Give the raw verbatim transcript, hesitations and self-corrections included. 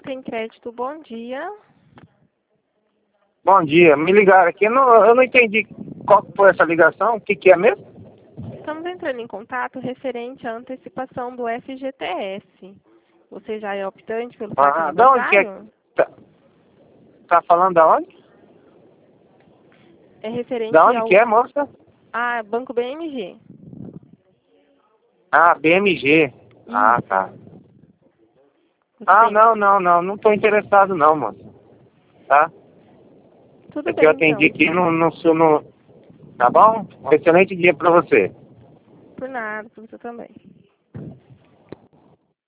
Sem Crédito, bom dia. Bom dia, me ligaram aqui, eu não, eu não entendi qual foi essa ligação, o que, que é mesmo? Estamos entrando em contato referente à antecipação do F G T S. Você já é optante pelo saque Ah, da onde que é? aniversário? Tá, tá falando da onde? É referente Da onde ao que é, moça? ah, Banco B M G. Ah, B M G. Ah, Isso. tá. Você Ah, tem... não, não, não, não tô interessado não, moça. Tá? Tudo É que eu bem, atendi então. aqui no, no, no, no... Tá bom? Um excelente dia pra você. Por nada, por você também.